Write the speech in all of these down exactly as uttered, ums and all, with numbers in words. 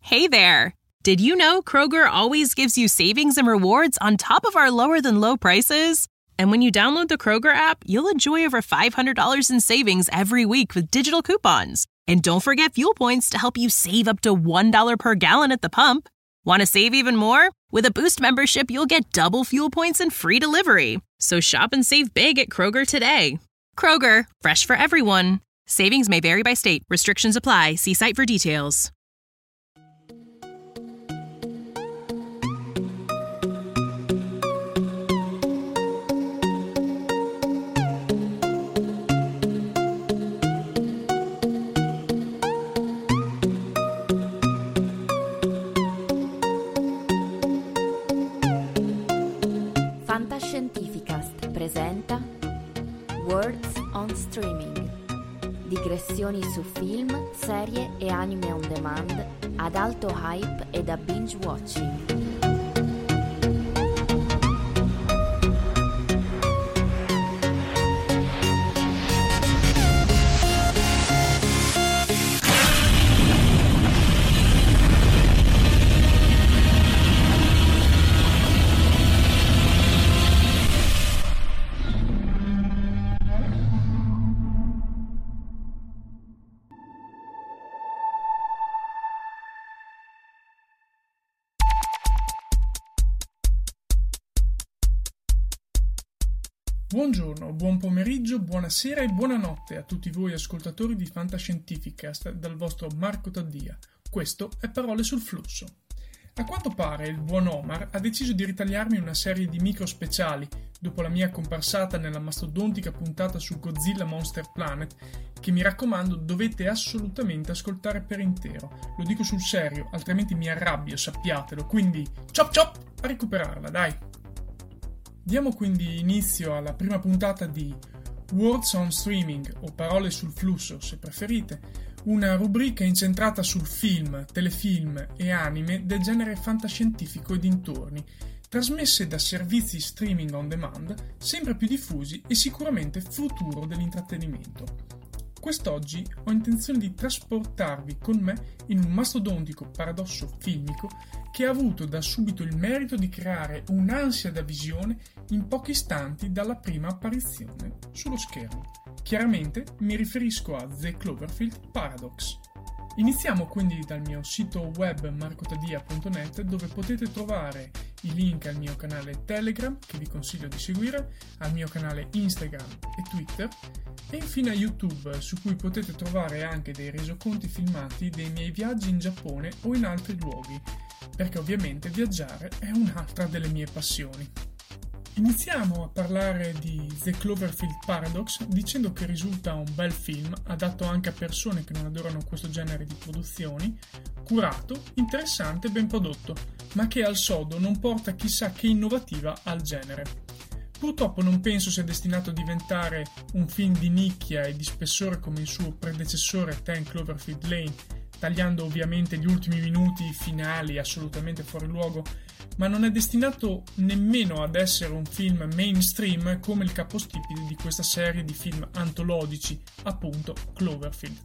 Hey there! Did you know Kroger always gives you savings and rewards on top of our lower-than-low prices? And when you download the Kroger app, you'll enjoy over five hundred dollars in savings every week with digital coupons. And don't forget fuel points to help you save up to one dollar per gallon at the pump. Want to save even more? With a Boost membership, you'll get double fuel points and free delivery. So shop and save big at Kroger today. Kroger, fresh for everyone. Savings may vary by state. Restrictions apply. See site for details. Fantascientificast presenta Words on Streaming. Digressioni su film, serie e anime on demand ad alto hype e da binge watching. Buongiorno, buon pomeriggio, buonasera e buonanotte a tutti voi ascoltatori di Fantascientificast dal vostro Marco Taddia. Questo è Parole sul Flusso. A quanto pare il buon Omar ha deciso di ritagliarmi una serie di micro speciali dopo la mia comparsata nella mastodontica puntata su Godzilla Monster Planet che, mi raccomando, dovete assolutamente ascoltare per intero. Lo dico sul serio, altrimenti mi arrabbio, sappiatelo, quindi chop chop a recuperarla, dai! Diamo quindi inizio alla prima puntata di Words on Streaming, o Parole sul Flusso se preferite, una rubrica incentrata sul film, telefilm e anime del genere fantascientifico e dintorni, trasmesse da servizi streaming on demand sempre più diffusi e sicuramente futuro dell'intrattenimento. Quest'oggi ho intenzione di trasportarvi con me in un mastodontico paradosso filmico che ha avuto da subito il merito di creare un'ansia da visione in pochi istanti dalla prima apparizione sullo schermo. Chiaramente mi riferisco a The Cloverfield Paradox. Iniziamo quindi dal mio sito web marcotadia punto net, dove potete trovare i link al mio canale Telegram, che vi consiglio di seguire, al mio canale Instagram e Twitter, e infine a YouTube, su cui potete trovare anche dei resoconti filmati dei miei viaggi in Giappone o in altri luoghi, perché ovviamente viaggiare è un'altra delle mie passioni. Iniziamo a parlare di The Cloverfield Paradox dicendo che risulta un bel film, adatto anche a persone che non adorano questo genere di produzioni, curato, interessante e ben prodotto, ma che al sodo non porta chissà che innovativa al genere. Purtroppo non penso sia destinato a diventare un film di nicchia e di spessore come il suo predecessore ten Cloverfield Lane, tagliando ovviamente gli ultimi minuti finali assolutamente fuori luogo, ma non è destinato nemmeno ad essere un film mainstream come il capostipite di questa serie di film antologici, appunto Cloverfield.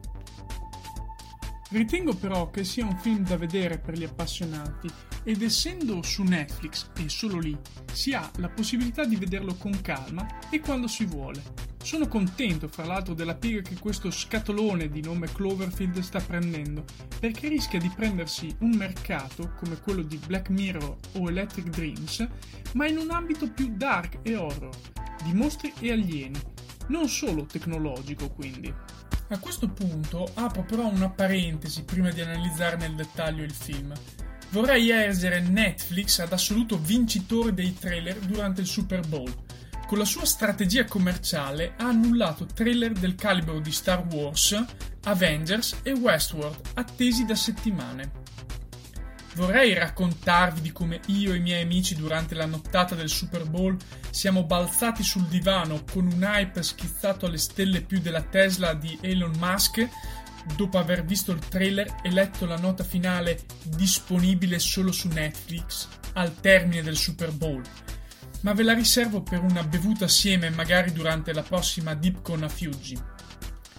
Ritengo però che sia un film da vedere per gli appassionati, ed essendo su Netflix e solo lì si ha la possibilità di vederlo con calma e quando si vuole. Sono contento fra l'altro della piega che questo scatolone di nome Cloverfield sta prendendo, perché rischia di prendersi un mercato come quello di Black Mirror o Electric Dreams, ma in un ambito più dark e horror, di mostri e alieni, non solo tecnologico quindi. A questo punto apro però una parentesi prima di analizzare nel dettaglio il film. Vorrei ergere Netflix ad assoluto vincitore dei trailer durante il Super Bowl. Con la sua strategia commerciale ha annullato trailer del calibro di Star Wars, Avengers e Westworld, attesi da settimane. Vorrei raccontarvi di come io e i miei amici durante la nottata del Super Bowl siamo balzati sul divano con un hype schizzato alle stelle più della Tesla di Elon Musk, dopo aver visto il trailer e letto la nota finale disponibile solo su Netflix al termine del Super Bowl. Ma ve la riservo per una bevuta assieme, magari durante la prossima DeepCon a Fiuggi.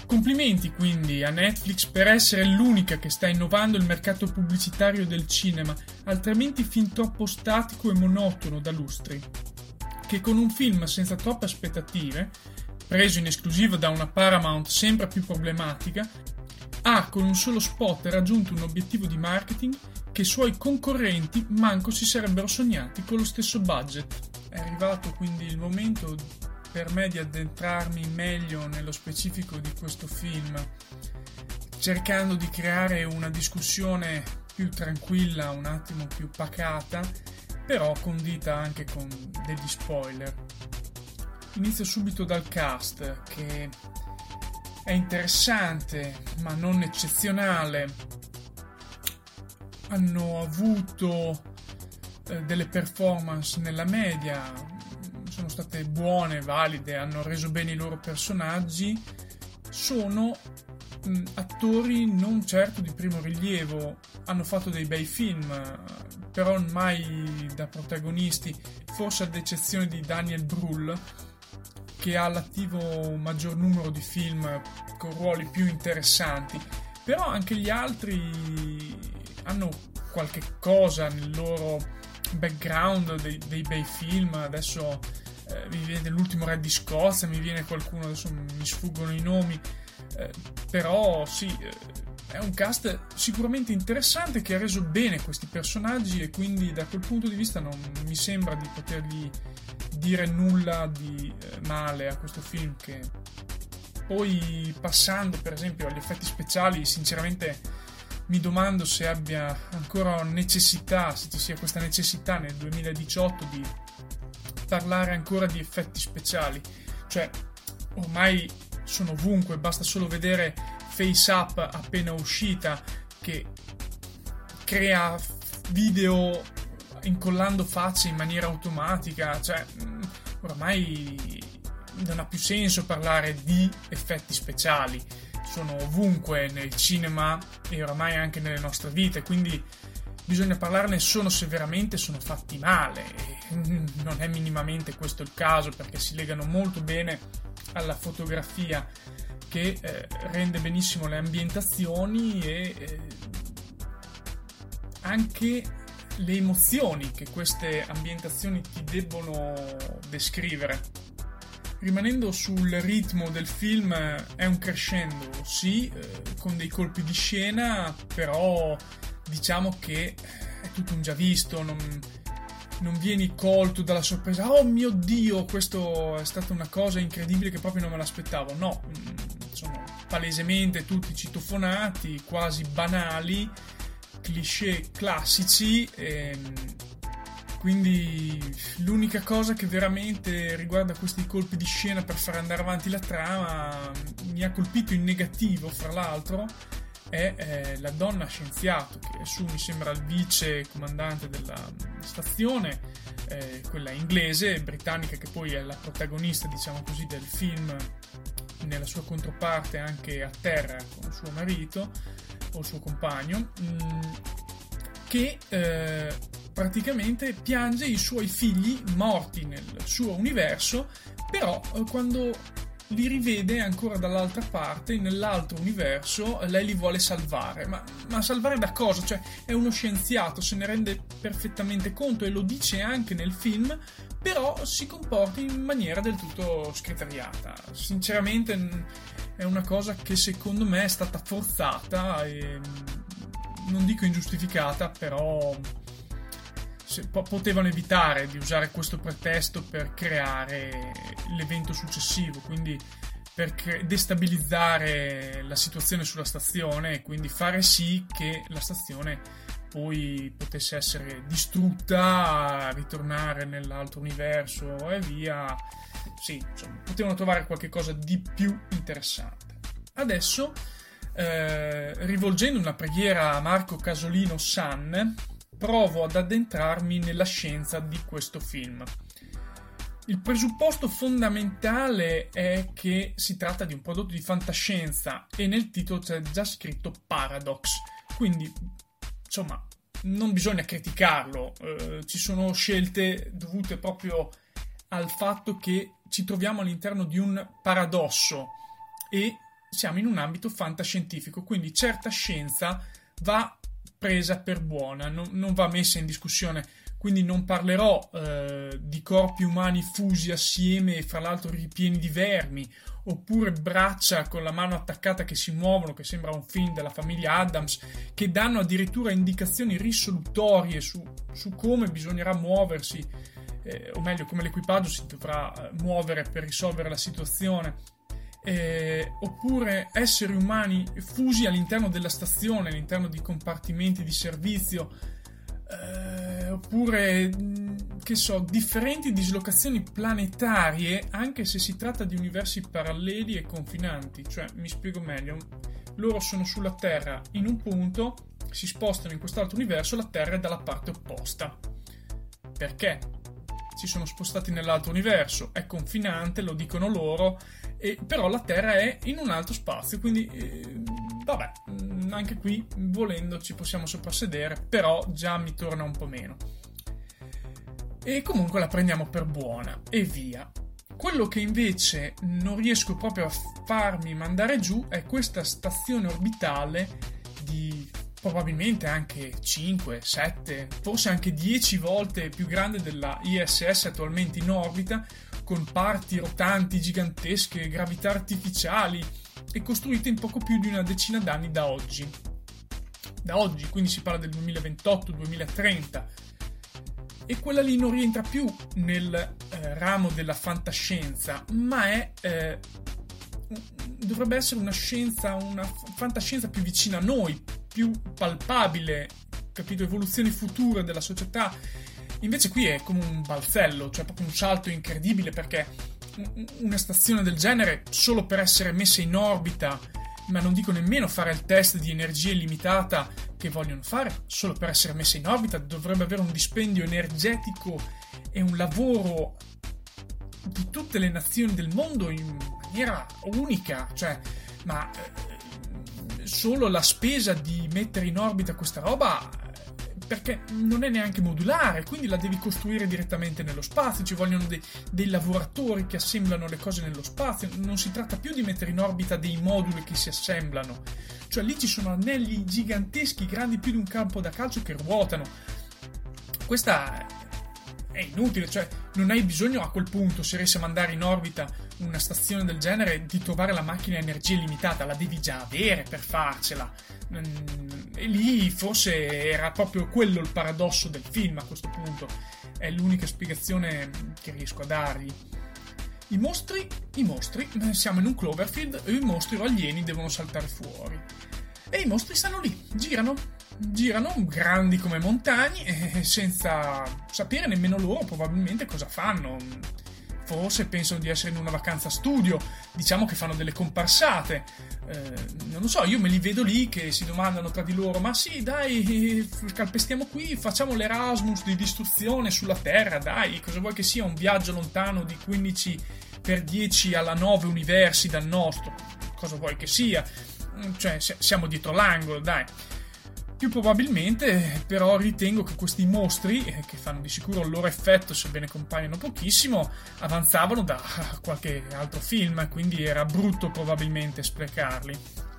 Complimenti quindi a Netflix per essere l'unica che sta innovando il mercato pubblicitario del cinema, altrimenti fin troppo statico e monotono da lustri, che con un film senza troppe aspettative, preso in esclusiva da una Paramount sempre più problematica, ha con un solo spot raggiunto un obiettivo di marketing che i suoi concorrenti manco si sarebbero sognati con lo stesso budget. È arrivato quindi il momento per me di addentrarmi meglio nello specifico di questo film, cercando di creare una discussione più tranquilla, un attimo più pacata, però condita anche con degli spoiler. Inizio subito dal cast, che è interessante ma non eccezionale. Hanno avuto eh, delle performance nella media, sono state buone, valide, hanno reso bene i loro personaggi. Sono mh, attori non certo di primo rilievo, hanno fatto dei bei film, però mai da protagonisti, forse ad eccezione di Daniel Brühl, che ha all'attivo un maggior numero di film con ruoli più interessanti, però anche gli altri hanno qualche cosa nel loro background, dei, dei bei film. Adesso eh, mi viene l'ultimo Re di Scozia, mi viene qualcuno, adesso mi sfuggono i nomi, eh, però sì, eh, è un cast sicuramente interessante che ha reso bene questi personaggi, e quindi da quel punto di vista non mi sembra di potergli dire nulla di eh, male a questo film. Che poi, passando per esempio agli effetti speciali, sinceramente mi domando se abbia ancora necessità, se ci sia questa necessità nel duemiladiciotto di parlare ancora di effetti speciali. Cioè, ormai sono ovunque, basta solo vedere Face Up appena uscita, che crea video incollando facce in maniera automatica. Cioè, ormai non ha più senso parlare di effetti speciali, sono ovunque nel cinema e oramai anche nelle nostre vite, quindi bisogna parlarne solo se veramente sono fatti male, e non è minimamente questo il caso, perché si legano molto bene alla fotografia, che eh, rende benissimo le ambientazioni e eh, anche le emozioni che queste ambientazioni ti debbono descrivere. Rimanendo sul ritmo del film, è un crescendo, sì, eh, con dei colpi di scena, però diciamo che è tutto un già visto, non, non vieni colto dalla sorpresa, oh mio Dio, questo è stata una cosa incredibile che proprio non me l'aspettavo. No, sono palesemente tutti citofonati, quasi banali, cliché classici, e quindi l'unica cosa che veramente riguarda questi colpi di scena per far andare avanti la trama mi ha colpito in negativo, fra l'altro, è eh, la donna scienziato, che su mi sembra il vice comandante della stazione, eh, quella inglese, britannica, che poi è la protagonista, diciamo così, del film, nella sua controparte anche a terra con suo marito o il suo compagno, mh, che eh, praticamente piange i suoi figli morti nel suo universo, però eh, quando li rivede ancora dall'altra parte, nell'altro universo, lei li vuole salvare. Ma, ma salvare da cosa? Cioè, è uno scienziato, se ne rende perfettamente conto e lo dice anche nel film, però si comporta in maniera del tutto scriteriata. Sinceramente è una cosa che secondo me è stata forzata e non dico ingiustificata, però se potevano evitare di usare questo pretesto per creare l'evento successivo, quindi per cre- destabilizzare la situazione sulla stazione e quindi fare sì che la stazione poi potesse essere distrutta, ritornare nell'altro universo e via. Sì, insomma, potevano trovare qualche cosa di più interessante. Adesso, eh, rivolgendo una preghiera a Marco Casolino San, provo ad addentrarmi nella scienza di questo film. Il presupposto fondamentale è che si tratta di un prodotto di fantascienza e nel titolo c'è già scritto Paradox, quindi insomma non bisogna criticarlo, eh, ci sono scelte dovute proprio al fatto che ci troviamo all'interno di un paradosso e siamo in un ambito fantascientifico, quindi certa scienza va presa per buona, non, non va messa in discussione. Quindi non parlerò eh, di corpi umani fusi assieme e fra l'altro ripieni di vermi, oppure braccia con la mano attaccata che si muovono, che sembra un film della famiglia Addams, che danno addirittura indicazioni risolutorie su, su come bisognerà muoversi, eh, o meglio come l'equipaggio si dovrà eh, muovere per risolvere la situazione. Eh, oppure esseri umani fusi all'interno della stazione, all'interno di compartimenti di servizio, eh, oppure che so, differenti dislocazioni planetarie, anche se si tratta di universi paralleli e confinanti. Cioè, mi spiego meglio, loro sono sulla Terra in un punto, si spostano in quest'altro universo, la Terra è dalla parte opposta. Perché? Si sono spostati nell'altro universo, è confinante, lo dicono loro, e però la Terra è in un altro spazio, quindi eh, vabbè, anche qui volendo ci possiamo soprassedere, però già mi torna un po' meno. E comunque la prendiamo per buona e via. Quello che invece non riesco proprio a farmi mandare giù è questa stazione orbitale di probabilmente anche cinque, sette, forse anche dieci volte più grande della I S S attualmente in orbita, con parti rotanti gigantesche, gravità artificiali, e costruite in poco più di una decina d'anni da oggi. Da oggi, quindi si parla del duemilaventotto duemilatrenta. E quella lì non rientra più nel eh, ramo della fantascienza, ma è eh, dovrebbe essere una scienza, una fantascienza più vicina a noi, più palpabile, capito? Evoluzioni future della società. Invece qui è come un balzello, cioè proprio un salto incredibile, perché una stazione del genere, solo per essere messa in orbita, ma non dico nemmeno fare il test di energia illimitata che vogliono fare, solo per essere messa in orbita dovrebbe avere un dispendio energetico e un lavoro di tutte le nazioni del mondo in maniera unica, cioè, ma eh, solo la spesa di mettere in orbita questa roba, perché non è neanche modulare, quindi la devi costruire direttamente nello spazio, ci vogliono dei, dei lavoratori che assemblano le cose nello spazio, non si tratta più di mettere in orbita dei moduli che si assemblano, cioè lì ci sono anelli giganteschi, grandi più di un campo da calcio, che ruotano. Questa è inutile, cioè non hai bisogno a quel punto, se riesci a mandare in orbita una stazione del genere, di trovare la macchina a energia illimitata, la devi già avere per farcela. E lì forse era proprio quello il paradosso del film. A questo punto è l'unica spiegazione che riesco a dargli. I mostri, i mostri, siamo in un Cloverfield e i mostri o alieni devono saltare fuori, e i mostri stanno lì, girano girano grandi come montagne, e senza sapere nemmeno loro probabilmente cosa fanno. Forse pensano di essere in una vacanza studio, diciamo che fanno delle comparsate, eh, non lo so, io me li vedo lì che si domandano tra di loro: ma sì, dai, calpestiamo qui, facciamo l'Erasmus di distruzione sulla Terra, dai, cosa vuoi che sia, un viaggio lontano di quindici per dieci alla nove universi dal nostro, cosa vuoi che sia, cioè siamo dietro l'angolo, dai. Più probabilmente però ritengo che questi mostri, che fanno di sicuro il loro effetto sebbene compaiono pochissimo, avanzavano da qualche altro film, quindi era brutto probabilmente sprecarli.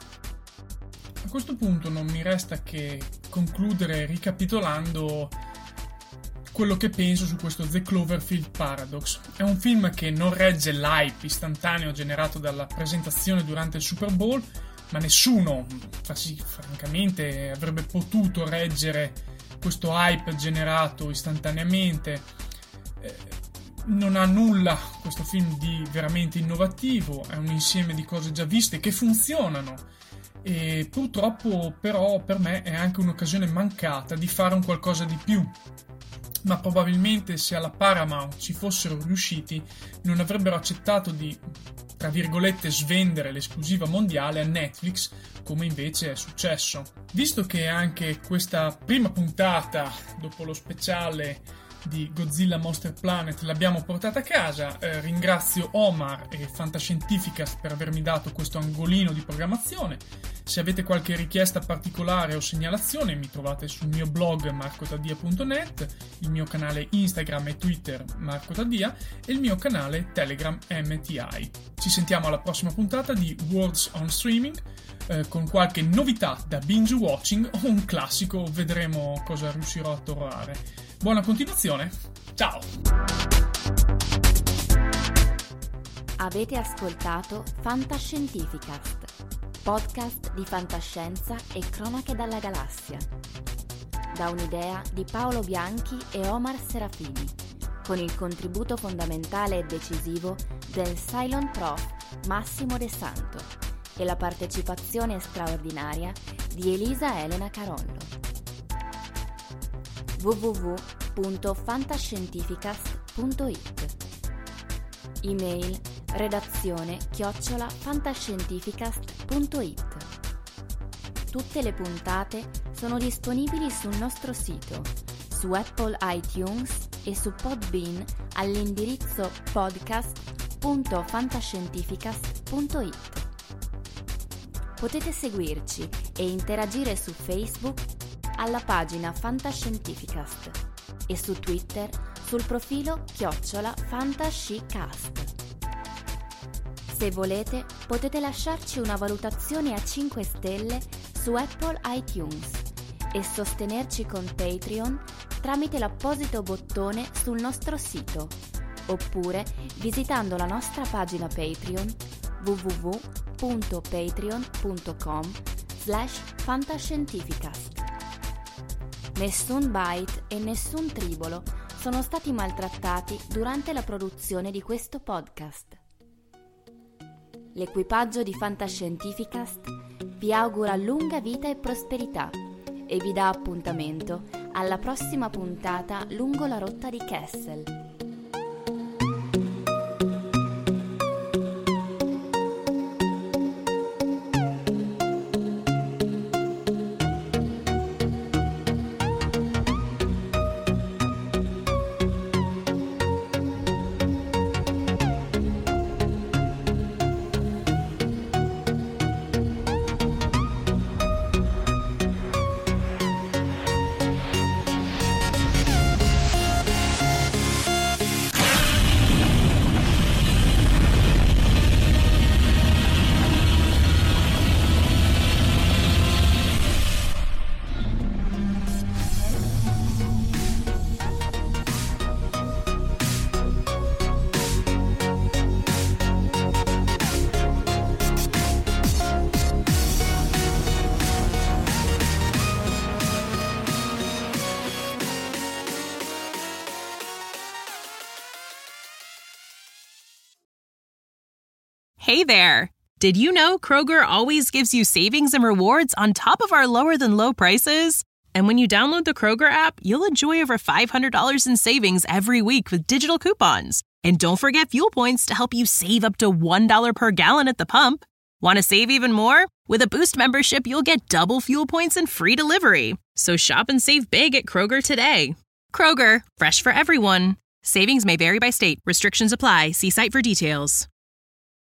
A questo punto non mi resta che concludere ricapitolando quello che penso su questo The Cloverfield Paradox. È un film che non regge l'hype istantaneo generato dalla presentazione durante il Super Bowl, ma nessuno, sì, francamente, avrebbe potuto reggere questo hype generato istantaneamente. Eh, non ha nulla questo film di veramente innovativo, è un insieme di cose già viste che funzionano, e purtroppo però per me è anche un'occasione mancata di fare un qualcosa di più. Ma probabilmente se alla Paramount ci fossero riusciti non avrebbero accettato di, tra virgolette, svendere l'esclusiva mondiale a Netflix, come invece è successo. Visto che anche questa prima puntata, dopo lo speciale di Godzilla Monster Planet l'abbiamo portata a casa. Eh, ringrazio Omar e Fantascientificast per avermi dato questo angolino di programmazione. Se avete qualche richiesta particolare o segnalazione mi trovate sul mio blog marco taddia punto net, il mio canale Instagram e Twitter Marco Taddia e il mio canale Telegram M T I. Ci sentiamo alla prossima puntata di Words on Streaming eh, con qualche novità da binge watching o un classico, vedremo cosa riuscirò a trovare. Buona continuazione, ciao! Avete ascoltato Fantascientificast, podcast di fantascienza e cronache dalla galassia. Da un'idea di Paolo Bianchi e Omar Serafini, con il contributo fondamentale e decisivo del Cylon Prof Massimo De Santo e la partecipazione straordinaria di Elisa Elena Carollo. w w w punto fantascientificast punto it. Email redazione chiocciola fantascientificast punto it. Tutte le puntate sono disponibili sul nostro sito, su Apple iTunes e su Podbean all'indirizzo podcast punto fantascientificast punto it. Potete seguirci e interagire su Facebook alla pagina Fantascientificast e su Twitter sul profilo chiocciola fantascicast. Se volete, potete lasciarci una valutazione a cinque stelle su Apple iTunes e sostenerci con Patreon tramite l'apposito bottone sul nostro sito, oppure visitando la nostra pagina Patreon w w w punto patreon punto com slash fantascientificast. Nessun byte e nessun tribolo sono stati maltrattati durante la produzione di questo podcast. L'equipaggio di Fantascientificast vi augura lunga vita e prosperità e vi dà appuntamento alla prossima puntata lungo la rotta di Kessel. Hey there! Did you know Kroger always gives you savings and rewards on top of our lower-than-low prices? And when you download the Kroger app, you'll enjoy over five hundred dollars in savings every week with digital coupons. And don't forget fuel points to help you save up to one dollar per gallon at the pump. Want to save even more? With a Boost membership, you'll get double fuel points and free delivery. So shop and save big at Kroger today. Kroger, fresh for everyone. Savings may vary by state. Restrictions apply. See site for details.